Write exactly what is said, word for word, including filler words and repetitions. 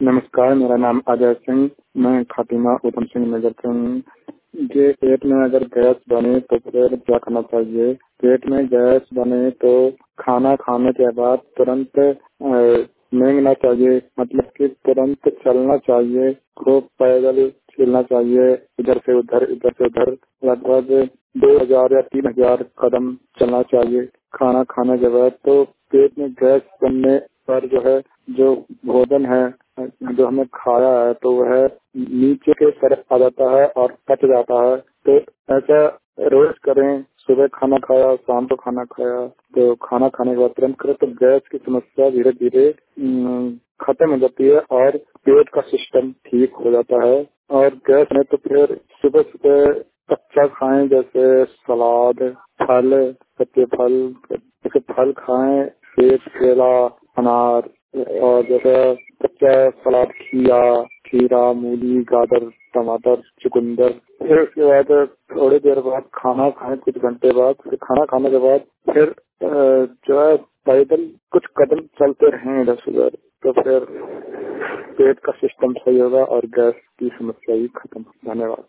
नमस्कार, मेरा नाम अजय सिंह, मैं खातिमा उधम सिंह नगर से हूँ। ये पेट में अगर गैस बने तो फिर क्या करना चाहिए? पेट में गैस बने तो खाना खाने के बाद तुरंत रेंगना चाहिए, मतलब कि तुरंत चलना चाहिए, खूब पैदल चलना चाहिए, इधर से उधर इधर से उधर लगभग दो हजार या तीन हजार कदम चलना चाहिए खाना खाने के बाद। तो पेट में गैस बनने पर जो है, जो भोजन है जो हमें खाया है तो वह नीचे के तरफ आ जाता है और पच जाता है। तो ऐसा रोज करें, सुबह खाना खाया, शाम को खाना खाया, तो खाना खाने के बाद तुरंत करें तो गैस की समस्या धीरे धीरे खत्म हो जाती है और पेट का सिस्टम ठीक हो जाता है। और गैस में तो फिर सुबह सुबह कच्चा खाएं, जैसे सलाद, फल, कच्चे फल, जैसे फल खाएं, सेब, केला, अनार, और जैसे कच्चा सलाद, खीरा खीरा मूली, गाजर, टमाटर, चुकंदर। फिर उसके बाद थोड़ी देर बाद खाना खाएं, कुछ घंटे बाद, फिर खाना खाने के बाद फिर जो है पैदल कुछ कदम चलते रहें इधर से उधर, तो फिर पेट का सिस्टम सही होगा और गैस की समस्या भी खत्म। धन्यवाद।